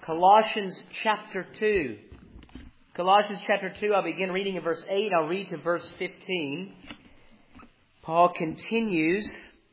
Colossians chapter 2. Colossians chapter 2, I'll begin reading in verse 8. I'll read to verse 15. Paul continues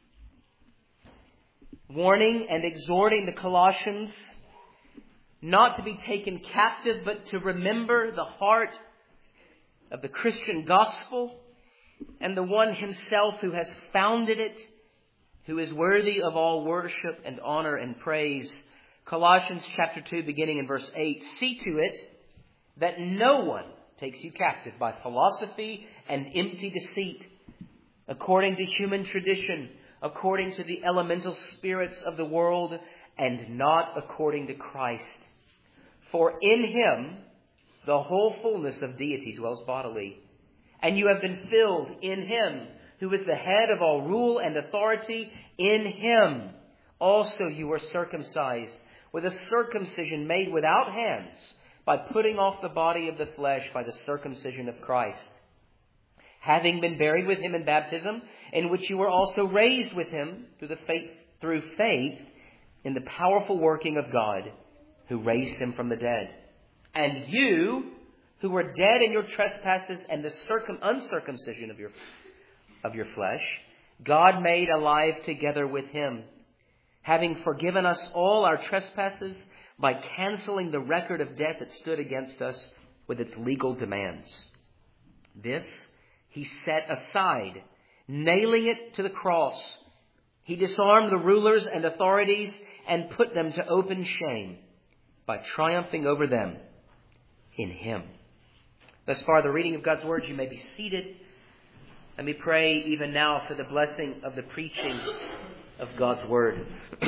warning and exhorting the Colossians not to be taken captive, but to remember the heart of the Christian gospel and the one himself who has founded it, who is worthy of all worship and honor and praise. Colossians chapter 2, beginning in verse 8. See to it that no one takes you captive by philosophy and empty deceit, according to human tradition, according to the elemental spirits of the world, and not according to Christ. For in Him the whole fullness of deity dwells bodily, and you have been filled in Him, who is the head of all rule and authority. In Him also you were circumcised, with a circumcision made without hands, by putting off the body of the flesh by the circumcision of Christ, having been buried with Him in baptism, in which you were also raised with Him through faith in the powerful working of God, who raised Him from the dead. And you, who were dead in your trespasses and the uncircumcision of your flesh, God made alive together with Him, having forgiven us all our trespasses by canceling the record of debt that stood against us with its legal demands. This He set aside, nailing it to the cross. He disarmed the rulers and authorities and put them to open shame by triumphing over them in Him. Thus far, the reading of God's Word. You may be seated. Let me pray even now for the blessing of the preaching of God's Word.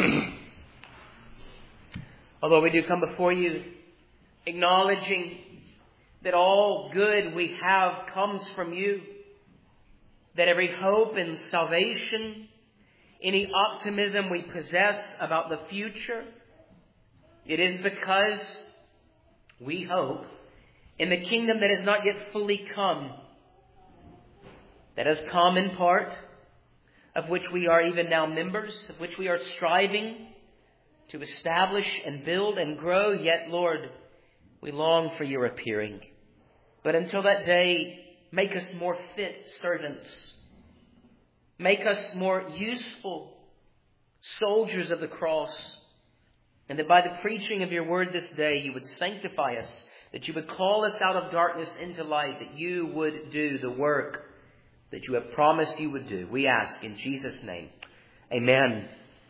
Although we do come before you acknowledging that all good we have comes from you, that every hope in salvation, any optimism we possess about the future, it is because we hope in the kingdom that has not yet fully come, that has come in part, of which we are even now members, of which we are striving to establish and build and grow. Yet, Lord, we long for your appearing. But until that day, make us more fit servants. Make us more useful soldiers of the cross. And that by the preaching of your word this day, you would sanctify us, that you would call us out of darkness into light, that you would do the work that you have promised you would do. We ask in Jesus' name. Amen.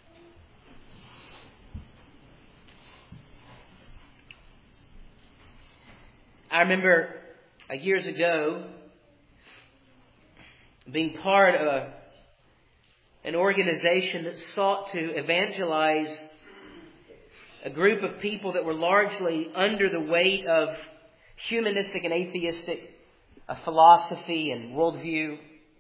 I remember years ago being part of an organization that sought to evangelize a group of people that were largely under the weight of humanistic and atheistic philosophy and worldview.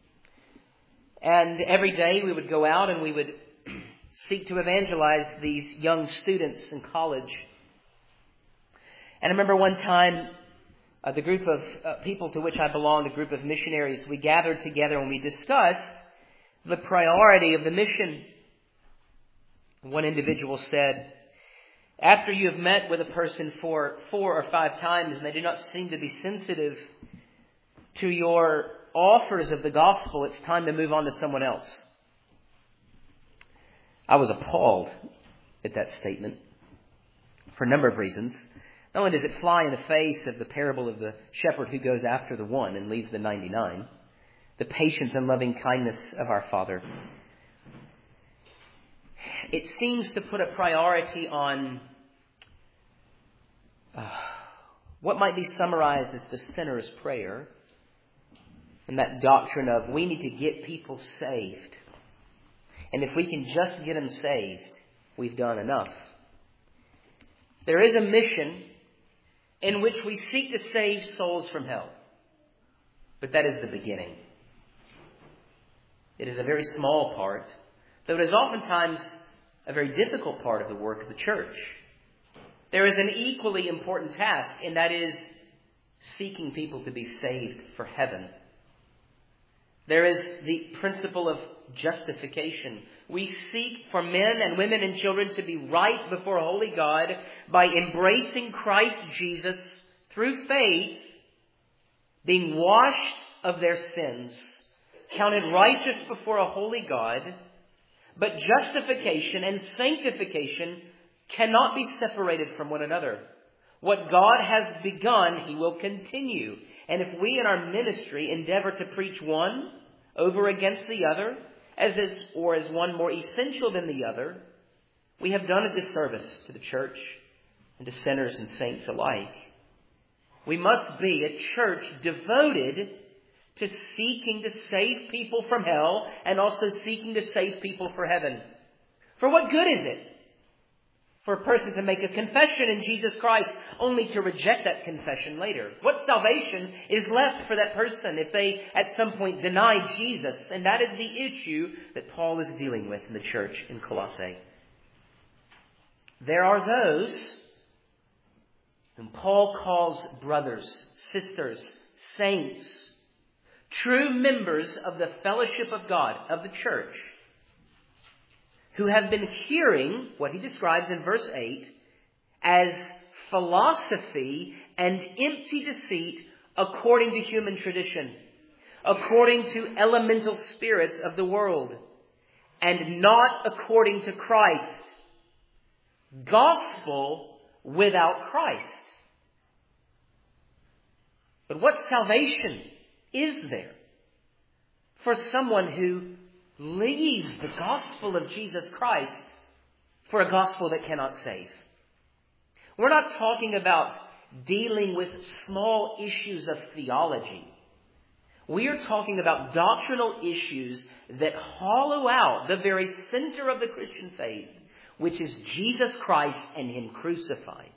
And every day we would go out and we would seek to evangelize these young students in college. And I remember one time, the group of people to which I belonged, a group of missionaries, we gathered together and we discussed the priority of the mission. One individual said, after you have met with a person for 4 or 5 times and they do not seem to be sensitive to your offers of the gospel, it's time to move on to someone else. I was appalled at that statement for a number of reasons. Not only does it fly in the face of the parable of the shepherd who goes after the one and leaves the 99, the patience and loving kindness of our Father, it seems to put a priority on what might be summarized as the sinner's prayer, and that doctrine of we need to get people saved. And if we can just get them saved, we've done enough. There is a mission in which we seek to save souls from hell. But that is the beginning. It is a very small part, though it is oftentimes a very difficult part of the work of the church. There is an equally important task, and that is seeking people to be saved for heaven. There is the principle of justification, we seek for men and women and children to be right before a holy God by embracing Christ Jesus through faith, being washed of their sins, counted righteous before a holy God. But justification and sanctification cannot be separated from one another. What God has begun, He will continue. And if we in our ministry endeavor to preach one over against the other, as one more essential than the other, we have done a disservice to the church and to sinners and saints alike. We must be a church devoted to seeking to save people from hell and also seeking to save people for heaven. For what good is it for a person to make a confession in Jesus Christ only to reject that confession later? What salvation is left for that person if they at some point deny Jesus? And that is the issue that Paul is dealing with in the church in Colossae. There are those whom Paul calls brothers, sisters, saints, true members of the fellowship of God, of the church, who have been hearing what he describes in verse 8 as philosophy and empty deceit according to human tradition, according to elemental spirits of the world, and not according to Christ. Gospel without Christ. But what salvation is there for someone who leaves the gospel of Jesus Christ for a gospel that cannot save? We're not talking about dealing with small issues of theology. We are talking about doctrinal issues that hollow out the very center of the Christian faith, which is Jesus Christ and Him crucified.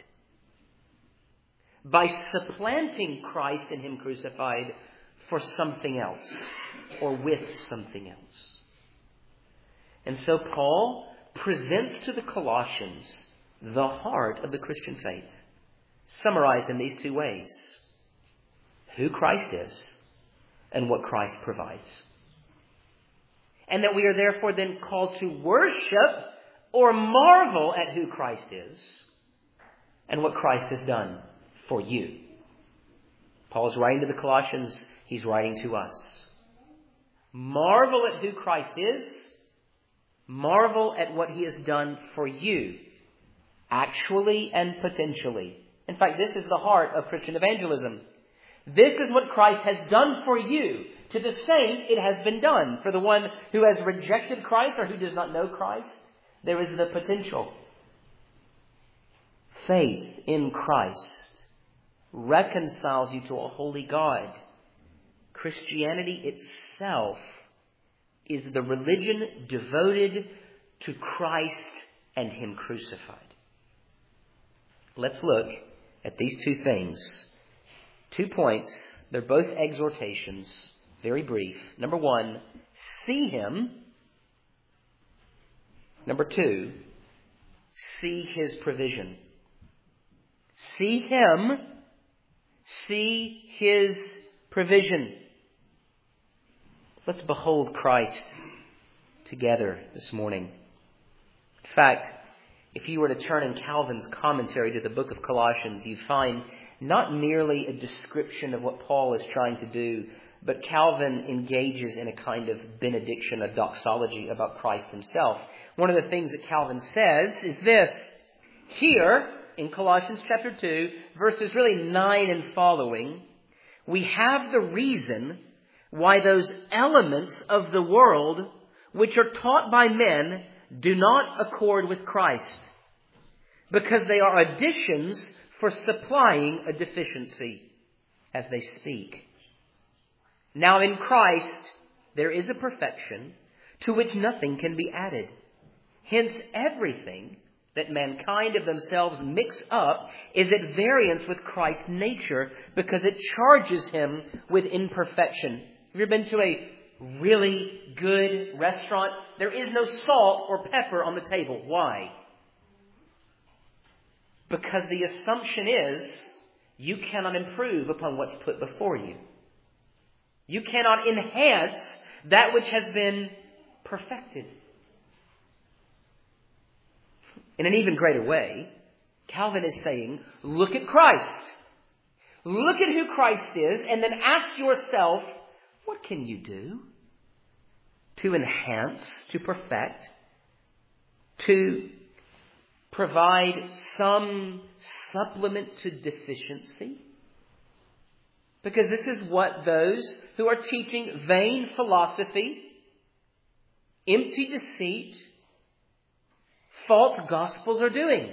By supplanting Christ and Him crucified for something else, or with something else. And so Paul presents to the Colossians the heart of the Christian faith, summarized in these two ways: who Christ is and what Christ provides. And that we are therefore then called to worship or marvel at who Christ is and what Christ has done for you. Paul is writing to the Colossians. He's writing to us. Marvel at who Christ is. Marvel at what He has done for you, actually and potentially. In fact, this is the heart of Christian evangelism. This is what Christ has done for you. To the saint, it has been done. For the one who has rejected Christ or who does not know Christ, there is the potential. Faith in Christ reconciles you to a holy God. Christianity itself is the religion devoted to Christ and Him crucified. Let's look at these two things. 2 points. They're both exhortations. Very brief. Number 1, see Him. Number 2, see His provision. See Him. See His provision. Let's behold Christ together this morning. In fact, if you were to turn in Calvin's commentary to the book of Colossians, you'd find not merely a description of what Paul is trying to do, but Calvin engages in a kind of benediction, a doxology about Christ Himself. One of the things that Calvin says is this: here, in Colossians chapter 2, verses really 9 and following, we have the reason why those elements of the world which are taught by men do not accord with Christ, because they are additions for supplying a deficiency as they speak. Now in Christ there is a perfection to which nothing can be added. Hence everything that mankind of themselves mix up is at variance with Christ's nature, because it charges Him with imperfection. Have you ever been to a really good restaurant? There is no salt or pepper on the table. Why? Because the assumption is you cannot improve upon what's put before you. You cannot enhance that which has been perfected. In an even greater way, Calvin is saying, look at Christ. Look at who Christ is, and then ask yourself, what can you do to enhance, to perfect, to provide some supplement to deficiency? Because this is what those who are teaching vain philosophy, empty deceit, false gospels are doing.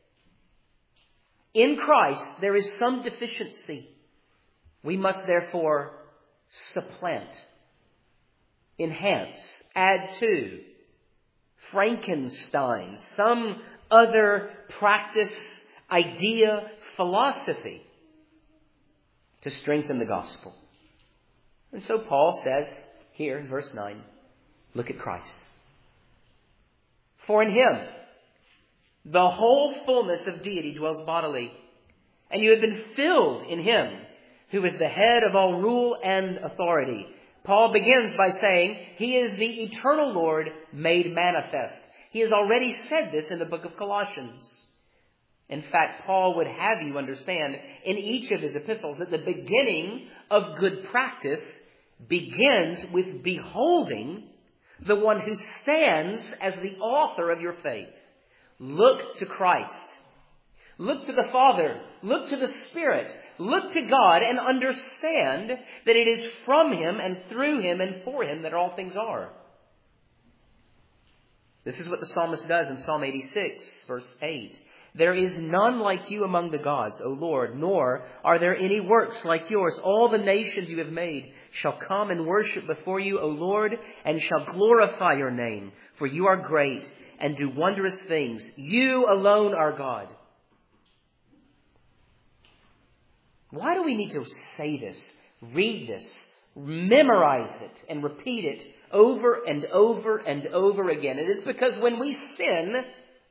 In Christ, there is some deficiency. We must therefore supplant, enhance, add to, Frankenstein, some other practice, idea, philosophy to strengthen the gospel. And so Paul says here in verse 9, look at Christ. For in Him, the whole fullness of deity dwells bodily, and you have been filled in Him, who is the head of all rule and authority. Paul begins by saying He is the eternal Lord made manifest. He has already said this in the book of Colossians. In fact, Paul would have you understand in each of his epistles that the beginning of good practice begins with beholding the one who stands as the author of your faith. Look to Christ. Look to the Father. Look to the Spirit. Look to God and understand that it is from Him and through Him and for Him that all things are. This is what the psalmist does in Psalm 86, verse 8. There is none like you among the gods, O Lord, nor are there any works like yours. All the nations you have made shall come and worship before you, O Lord, and shall glorify your name. For you are great and do wondrous things. You alone are God. Why do we need to say this, read this, memorize it, and repeat it over and over and over again? It is because when we sin,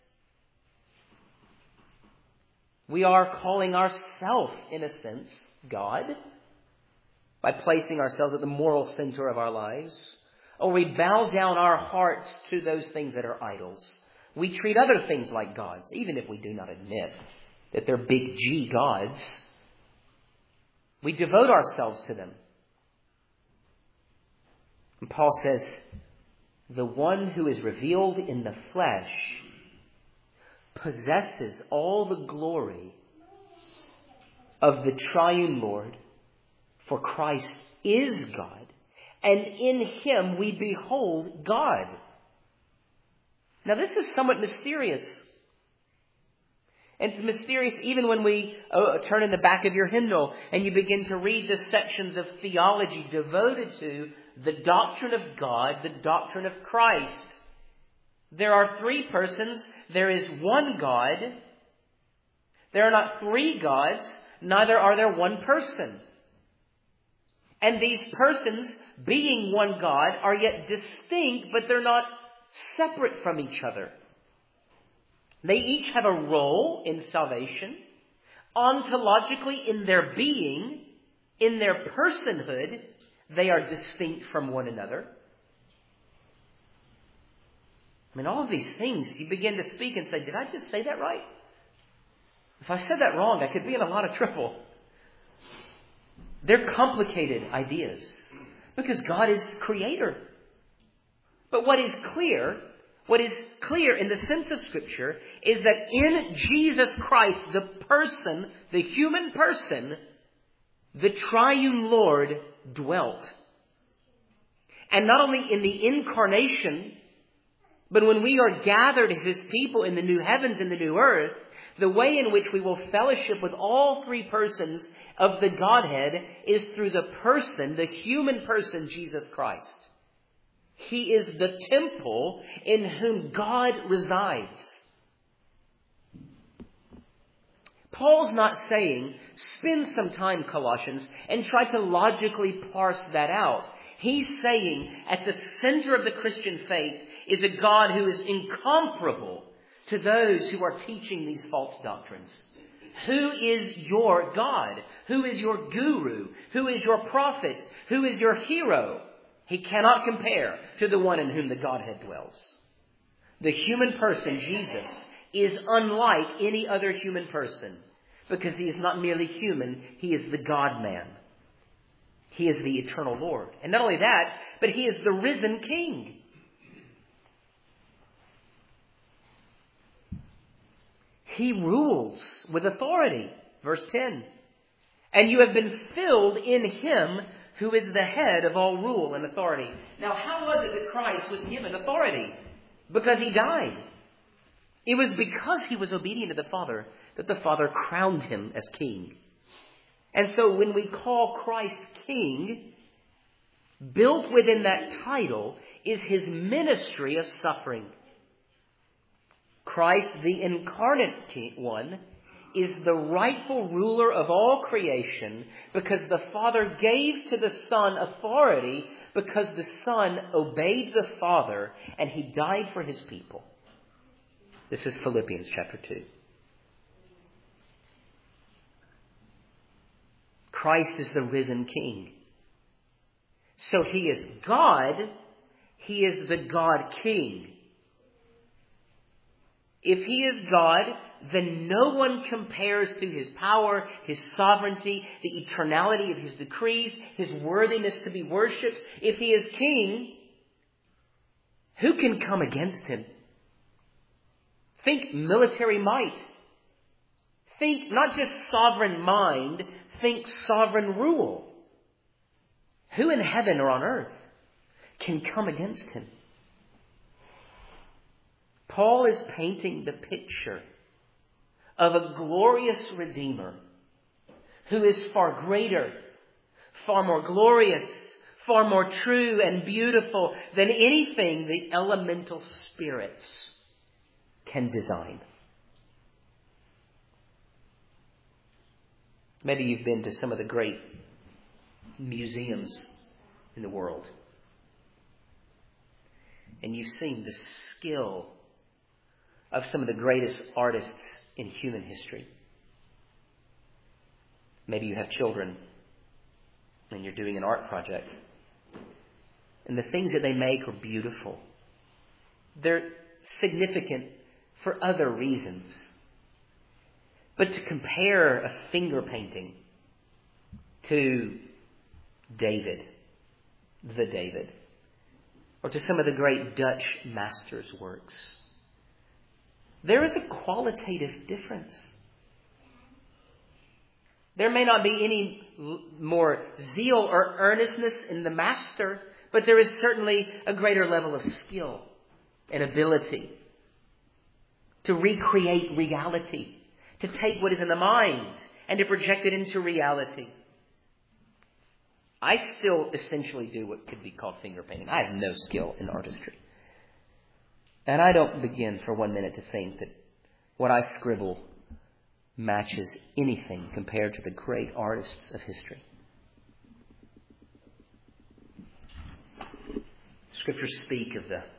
we are calling ourselves, in a sense, God, by placing ourselves at the moral center of our lives. Or we bow down our hearts to those things that are idols. We treat other things like gods, even if we do not admit that they're big G gods. We devote ourselves to them. And Paul says, the one who is revealed in the flesh possesses all the glory of the triune Lord, for Christ is God, and in Him we behold God. Now this is somewhat mysterious. And it's mysterious even when we turn in the back of your hymnal and you begin to read the sections of theology devoted to the doctrine of God, the doctrine of Christ. There are three persons. There is one God. There are not three gods. Neither are there one person. And these persons, being one God, are yet distinct, but they're not separate from each other. They each have a role in salvation. Ontologically, in their being, in their personhood, they are distinct from one another. I mean, all of these things, you begin to speak and say, did I just say that right? If I said that wrong, I could be in a lot of trouble. They're complicated ideas because God is creator. But what is clear in the sense of Scripture is that in Jesus Christ, the person, the human person, the triune Lord dwelt. And not only in the incarnation, but when we are gathered as His people in the new heavens and the new earth, the way in which we will fellowship with all three persons of the Godhead is through the person, the human person, Jesus Christ. He is the temple in whom God resides. Paul's not saying, spend some time, Colossians, and try to logically parse that out. He's saying, at the center of the Christian faith is a God who is incomparable to those who are teaching these false doctrines. Who is your God? Who is your guru? Who is your prophet? Who is your hero? He cannot compare to the one in whom the Godhead dwells. The human person, Jesus, is unlike any other human person because he is not merely human, he is the God-man. He is the eternal Lord. And not only that, but he is the risen King. He rules with authority. Verse 10. And you have been filled in him who is the head of all rule and authority. Now, how was it that Christ was given authority? Because he died. It was because he was obedient to the Father that the Father crowned him as king. And so when we call Christ king, built within that title is his ministry of suffering. Christ, the incarnate one, is the rightful ruler of all creation because the Father gave to the Son authority because the Son obeyed the Father and he died for his people. This is Philippians chapter 2. Christ is the risen King. So he is God. He is the God King. If he is God, then no one compares to his power, his sovereignty, the eternality of his decrees, his worthiness to be worshipped. If he is king, who can come against him? Think military might. Think not just sovereign mind, think sovereign rule. Who in heaven or on earth can come against him? Paul is painting the picture of a glorious Redeemer who is far greater, far more glorious, far more true and beautiful than anything the elemental spirits can design. Maybe you've been to some of the great museums in the world, and you've seen the skill of some of the greatest artists in human history. Maybe you have children and you're doing an art project, and the things that they make are beautiful. They're significant for other reasons. But to compare a finger painting to David, or to some of the great Dutch masters' works, there is a qualitative difference. There may not be any more zeal or earnestness in the master, but there is certainly a greater level of skill and ability to recreate reality, to take what is in the mind and to project it into reality. I still essentially do what could be called finger painting. I have no skill in artistry. And I don't begin for 1 minute to think that what I scribble matches anything compared to the great artists of history. Scriptures speak of the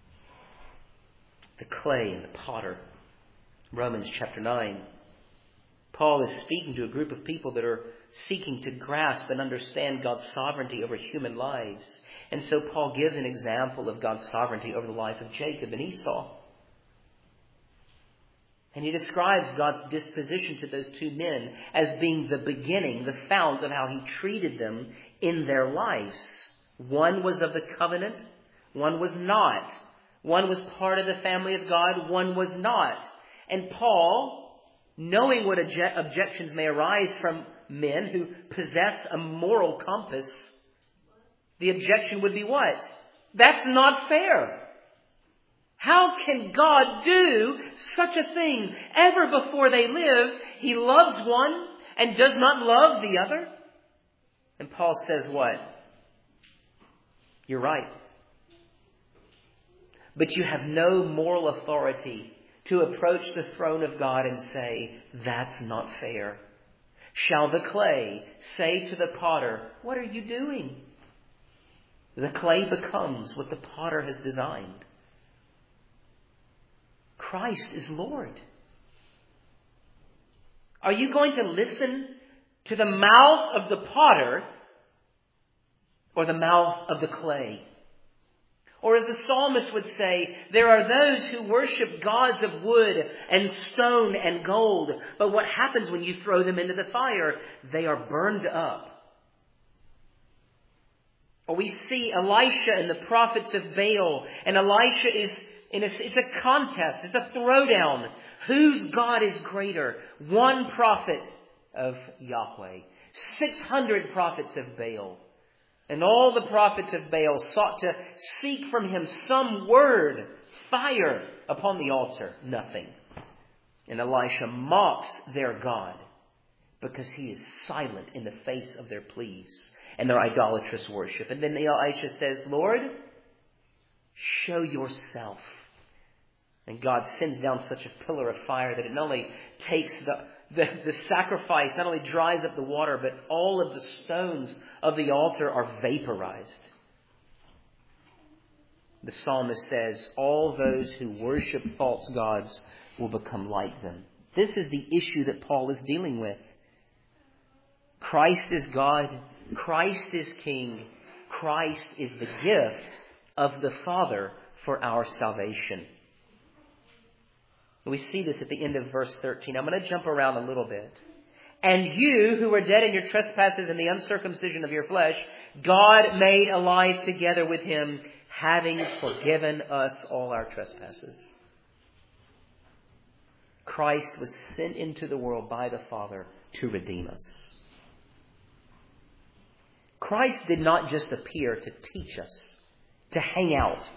clay and the potter. Romans chapter 9. Paul is speaking to a group of people that are seeking to grasp and understand God's sovereignty over human lives. And so Paul gives an example of God's sovereignty over the life of Jacob and Esau. And he describes God's disposition to those two men as being the beginning, the fount of how he treated them in their lives. One was of the covenant, one was not. One was part of the family of God, one was not. And Paul, knowing what objections may arise from men who possess a moral compass, the objection would be what? That's not fair. How can God do such a thing? Ever before they live, he loves one and does not love the other. And Paul says what? You're right. But you have no moral authority to approach the throne of God and say, that's not fair. Shall the clay say to the potter, what are you doing? The clay becomes what the potter has designed. Christ is Lord. Are you going to listen to the mouth of the potter or the mouth of the clay? Or as the psalmist would say, there are those who worship gods of wood and stone and gold. But what happens when you throw them into the fire? They are burned up. Or we see Elisha and the prophets of Baal. And Elisha is it's a contest. It's a throwdown. Whose God is greater? One prophet of Yahweh. 600 prophets of Baal. And all the prophets of Baal sought to seek from him some word, fire upon the altar. Nothing. And Elisha mocks their God because he is silent in the face of their pleas and their idolatrous worship. And then Elisha says, Lord, show yourself. And God sends down such a pillar of fire that it not only takes the sacrifice, not only dries up the water, but all of the stones of the altar are vaporized. The psalmist says, all those who worship false gods will become like them. This is the issue that Paul is dealing with. Christ is God. Christ is King. Christ is the gift of the Father for our salvation. We see this at the end of verse 13. I'm going to jump around a little bit. And you who were dead in your trespasses and the uncircumcision of your flesh, God made alive together with him, having forgiven us all our trespasses. Christ was sent into the world by the Father to redeem us. Christ did not just appear to teach us, to hang out.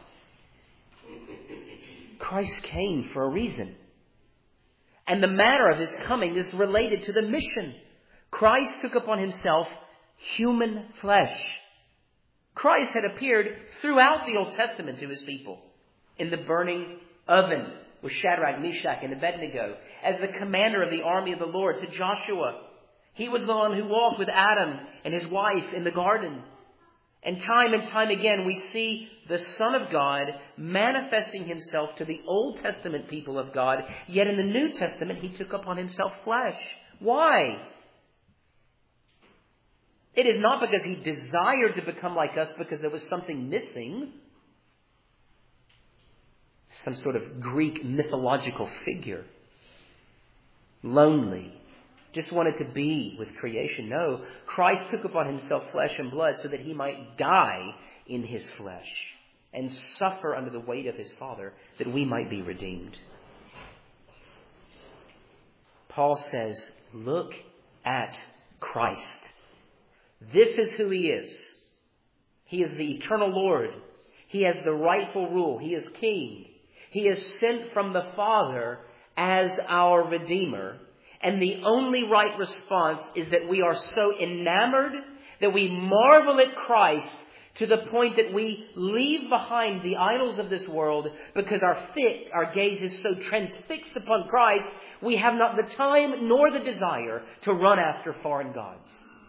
Christ came for a reason. And the manner of his coming is related to the mission. Christ took upon himself human flesh. Christ had appeared throughout the Old Testament to his people. In the burning oven with Shadrach, Meshach, and Abednego. As the commander of the army of the Lord to Joshua. He was the one who walked with Adam and his wife in the garden. And time again we see the Son of God manifesting himself to the Old Testament people of God. Yet in the New Testament he took upon himself flesh. Why? It is not because he desired to become like us because there was something missing. Some sort of Greek mythological figure. Lonely. Just wanted to be with creation. No, Christ took upon himself flesh and blood so that he might die in his flesh and suffer under the weight of his Father that we might be redeemed. Paul says, look at Christ. This is who he is. He is the eternal Lord. He has the rightful rule. He is King. He is sent from the Father as our Redeemer. And the only right response is that we are so enamored that we marvel at Christ to the point that we leave behind the idols of this world because our gaze is so transfixed upon Christ, we have not the time nor the desire to run after foreign gods.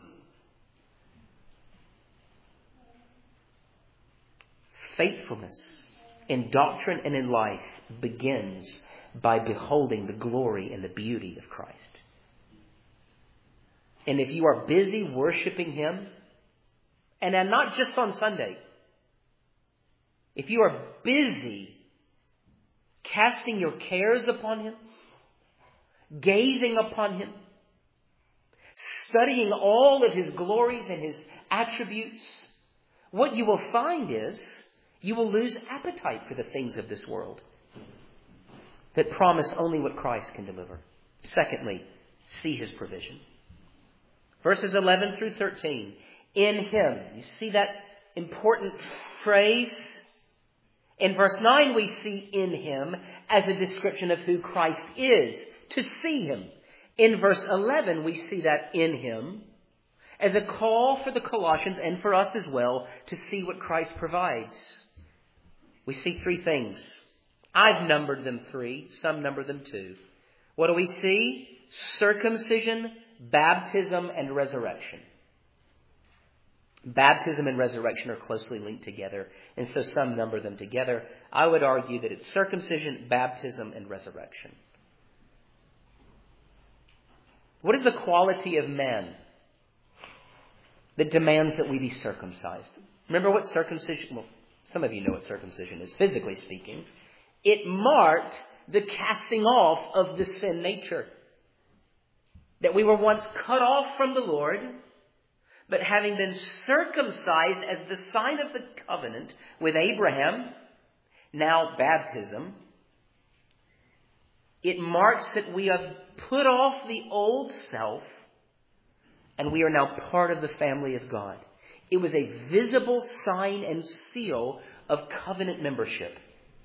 Faithfulness in doctrine and in life begins by beholding the glory and the beauty of Christ. And if you are busy worshiping him, and not just on Sunday, if you are busy casting your cares upon him, gazing upon him, studying all of his glories and his attributes, what you will find is you will lose appetite for the things of this world that promise only what Christ can deliver. Secondly, see his provision. Verses 11 through 13. In him. You see that important phrase? In verse 9 we see in him as a description of who Christ is. To see him. In verse 11 we see that in him as a call for the Colossians and for us as well to see what Christ provides. We see three things. I've numbered them 3. Some number them 2. What do we see? Circumcision, baptism, and resurrection. Baptism and resurrection are closely linked together, and so some number them together. I would argue that it's circumcision, baptism, and resurrection. What is the quality of man that demands that we be circumcised? Remember what circumcision... Well, Some of you know what circumcision is, physically speaking. It marked the casting off of the sin nature. That we were once cut off from the Lord, but having been circumcised as the sign of the covenant with Abraham, now baptism, it marks that we have put off the old self and we are now part of the family of God. It was a visible sign and seal of covenant membership.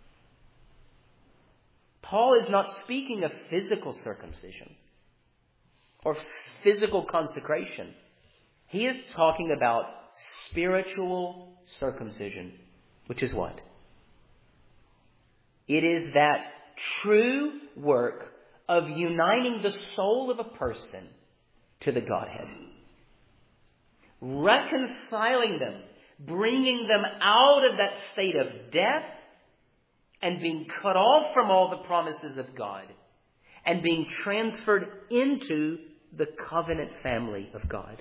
Paul is not speaking of physical circumcision or physical consecration. He is talking about spiritual circumcision, which is what? It is that true work of uniting the soul of a person to the Godhead. Reconciling them, bringing them out of that state of death and being cut off from all the promises of God and being transferred into the covenant family of God.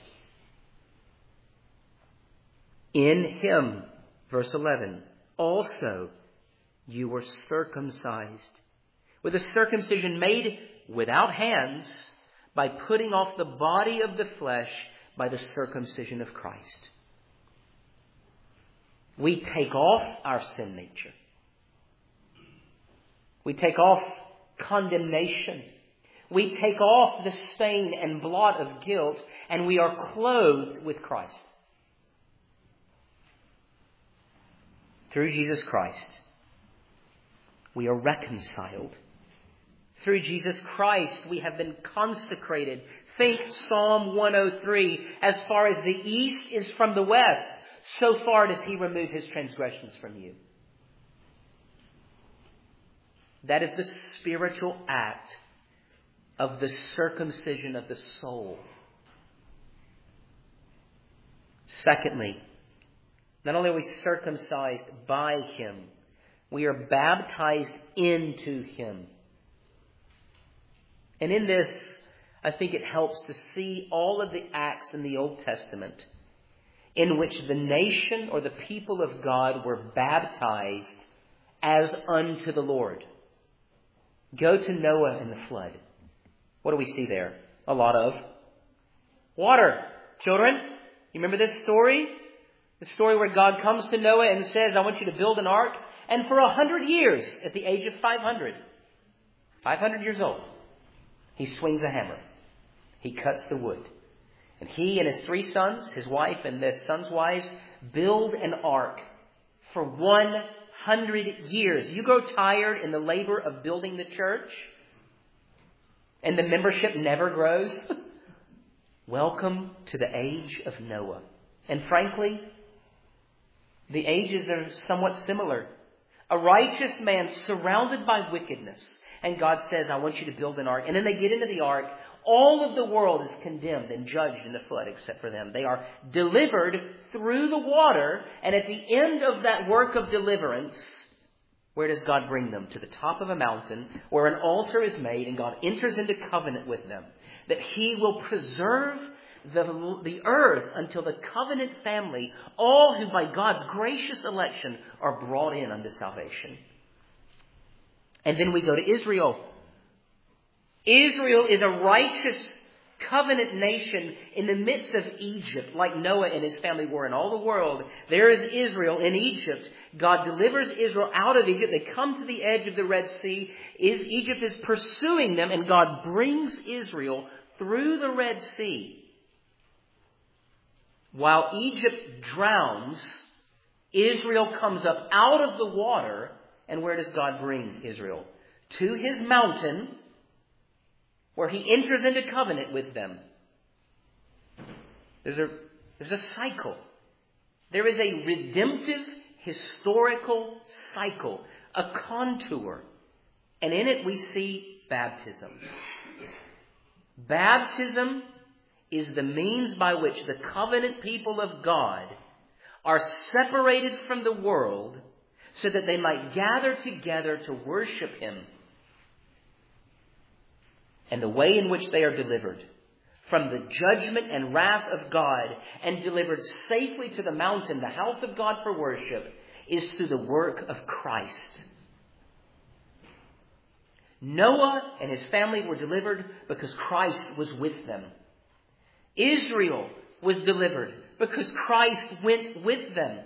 In him, verse 11, also you were circumcised with a circumcision made without hands by putting off the body of the flesh by the circumcision of Christ. We take off our sin nature. We take off condemnation. We take off the stain and blot of guilt, and we are clothed with Christ. Through Jesus Christ, we are reconciled. Through Jesus Christ, we have been consecrated. Think Psalm 103. As far as the east is from the west, so far does he remove his transgressions from you. That is the spiritual act of the circumcision of the soul. Secondly, not only are we circumcised by him, we are baptized into him. And in this, I think it helps to see all of the acts in the Old Testament in which the nation or the people of God were baptized as unto the Lord. Go to Noah and the flood. What do we see there? A lot of water. Children, you remember this story? The story where God comes to Noah and says, I want you to build an ark. And for 100 years, at the age of 500 years old, he swings a hammer. He cuts the wood. And he and his 3 sons, his wife and their sons' wives, build an ark for 100 years. You grow tired in the labor of building the church, and the membership never grows. Welcome to the age of Noah. And frankly, the ages are somewhat similar. A righteous man surrounded by wickedness. And God says, I want you to build an ark. And then they get into the ark. All of the world is condemned and judged in the flood except for them. They are delivered through the water. And at the end of that work of deliverance, where does God bring them? To the top of a mountain where an altar is made and God enters into covenant with them. That he will preserve the earth until the covenant family, all who by God's gracious election are brought in unto salvation. And then we go to Israel. Israel is a righteous covenant nation in the midst of Egypt, like Noah and his family were in all the world. There is Israel in Egypt. God delivers Israel out of Egypt. They come to the edge of the Red Sea. Egypt is pursuing them, and God brings Israel through the Red Sea. While Egypt drowns, Israel comes up out of the water. And where does God bring Israel? To his mountain, where he enters into covenant with them. There's a cycle. There is a redemptive, historical cycle, a contour. And in it we see baptism. Baptism is the means by which the covenant people of God are separated from the world so that they might gather together to worship him. And the way in which they are delivered from the judgment and wrath of God and delivered safely to the mountain, the house of God for worship, is through the work of Christ. Noah and his family were delivered because Christ was with them. Israel was delivered because Christ went with them.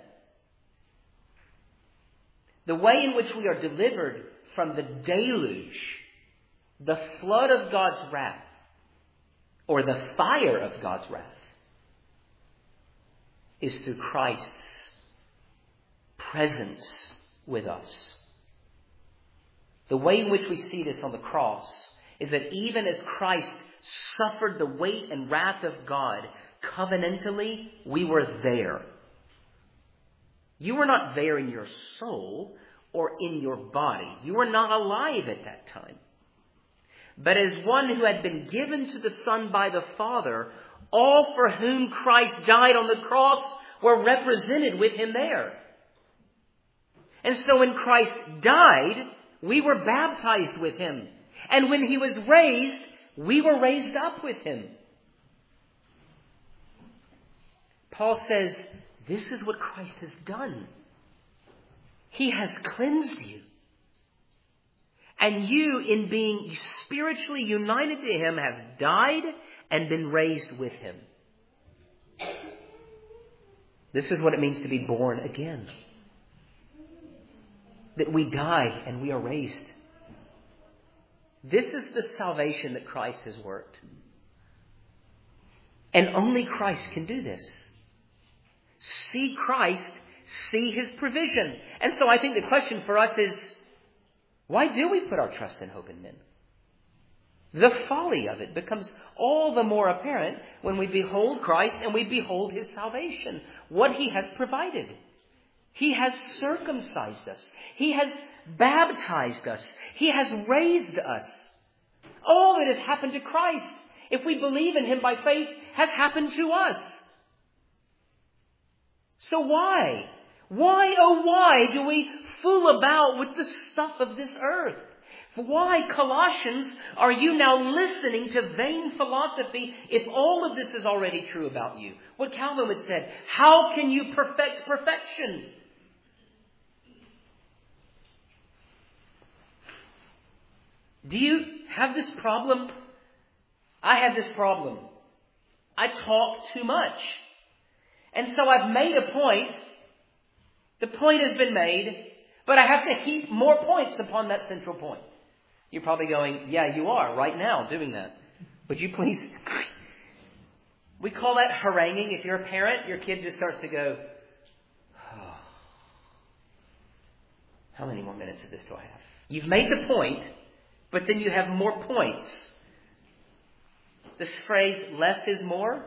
The way in which we are delivered from the deluge, the flood of God's wrath, or the fire of God's wrath, is through Christ's presence with us. The way in which we see this on the cross is that even as Christ suffered the weight and wrath of God covenantally, we were there. You were not there in your soul or in your body. You were not alive at that time. But as one who had been given to the Son by the Father, all for whom Christ died on the cross were represented with him there. And so when Christ died, we were baptized with him. And when he was raised, we were raised up with him. Paul says, this is what Christ has done. He has cleansed you. And you, in being spiritually united to him, have died and been raised with him. This is what it means to be born again. That we die and we are raised. This is the salvation that Christ has worked. And only Christ can do this. See Christ, see his provision. And so I think the question for us is, why do we put our trust and hope in men? The folly of it becomes all the more apparent when we behold Christ and we behold his salvation, what he has provided. He has circumcised us. He has baptized us. He has raised us. All that has happened to Christ, if we believe in him by faith, has happened to us. So why? Why do we fool about with the stuff of this earth? Why, Colossians, are you now listening to vain philosophy if all of this is already true about you? What Calvin had said, how can you perfect perfection? Do you have this problem? I have this problem. I talk too much. And so I've made a point. The point has been made, but I have to heap more points upon that central point. You're probably going, yeah, you are right now doing that. Would you please? We call that haranguing. If you're a parent, your kid just starts to go, oh, how many more minutes of this do I have? You've made the point, but then you have more points. This phrase, less is more.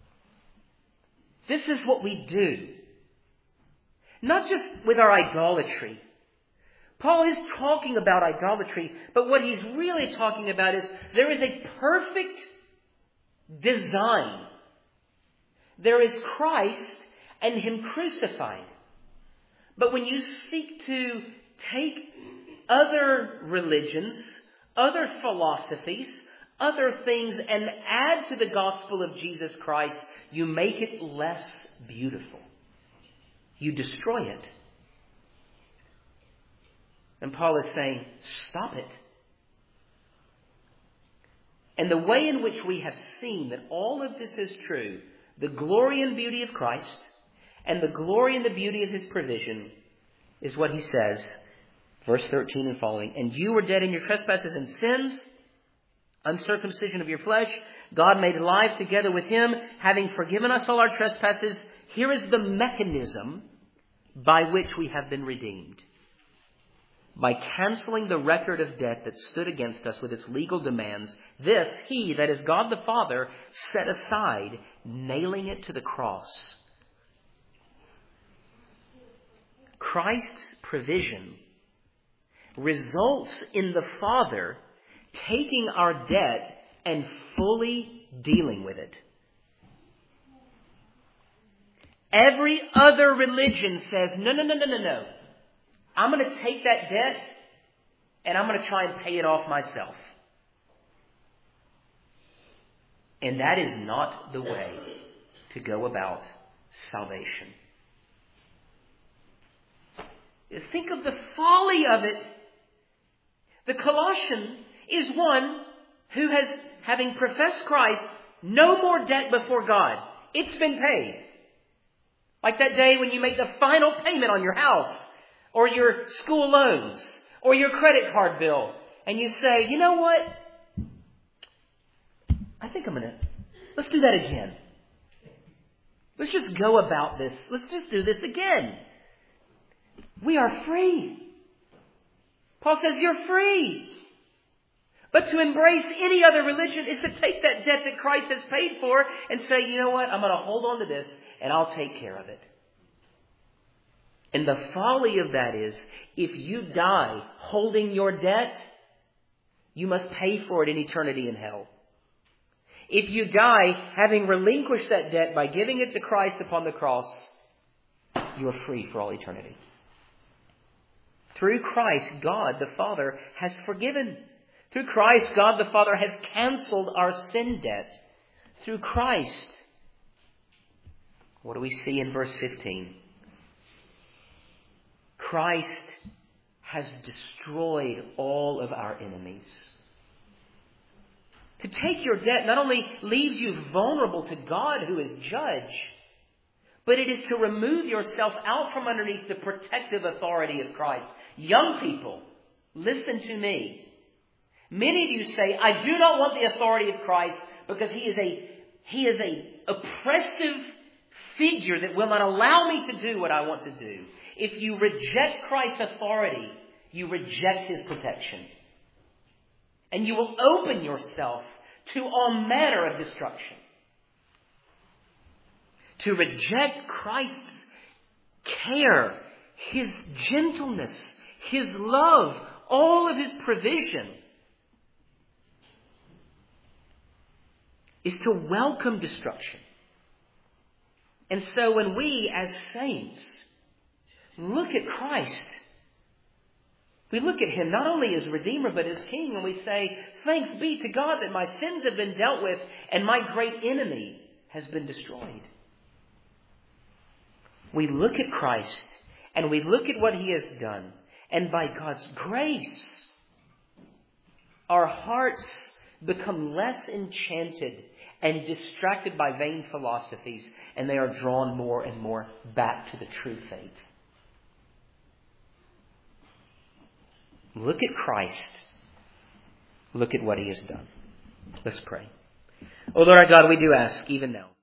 This is what we do. Not just with our idolatry. Paul is talking about idolatry, but what he's really talking about is there is a perfect design. There is Christ and him crucified. But when you seek to take other religions, other philosophies, other things, and add to the gospel of Jesus Christ, you make it less beautiful. You destroy it. And Paul is saying, stop it. And the way in which we have seen that all of this is true, the glory and beauty of Christ, and the glory and the beauty of his provision, is what he says, verse 13 and following. And you were dead in your trespasses and sins, uncircumcision of your flesh, God made alive together with him, having forgiven us all our trespasses. Here is the mechanism by which we have been redeemed. By canceling the record of debt that stood against us with its legal demands, this he, that is God the Father, set aside, nailing it to the cross. Christ's provision results in the Father taking our debt and fully dealing with it. Every other religion says, no. I'm going to take that debt and I'm going to try and pay it off myself. And that is not the way to go about salvation. Think of the folly of it. The Colossian is one who has, having professed Christ, no more debt before God. It's been paid. Like that day when you make the final payment on your house, or your school loans, or your credit card bill, and you say, you know what? I think let's do that again. Let's just go about this. Let's just do this again. We are free. Paul says you're free. But to embrace any other religion is to take that debt that Christ has paid for and say, you know what, I'm going to hold on to this and I'll take care of it. And the folly of that is, if you die holding your debt, you must pay for it in eternity in hell. If you die having relinquished that debt by giving it to Christ upon the cross, you are free for all eternity. Through Christ, God the Father has forgiven. Through Christ, God the Father has canceled our sin debt. Through Christ, what do we see in verse 15? Christ has destroyed all of our enemies. To take your debt not only leaves you vulnerable to God who is judge, but it is to remove yourself out from underneath the protective authority of Christ. Young people, listen to me. Many of you say, I do not want the authority of Christ because he is a oppressive figure that will not allow me to do what I want to do. If you reject Christ's authority, you reject his protection. And you will open yourself to all manner of destruction. To reject Christ's care, his gentleness, his love, all of his provision, is to welcome destruction. And so when we as saints look at Christ, we look at him not only as Redeemer but as King, and we say, thanks be to God that my sins have been dealt with and my great enemy has been destroyed. We look at Christ and we look at what he has done, and by God's grace, our hearts become less enchanted and distracted by vain philosophies, and they are drawn more and more back to the true faith. Look at Christ. Look at what he has done. Let's pray. Oh Lord our God, we do ask even now,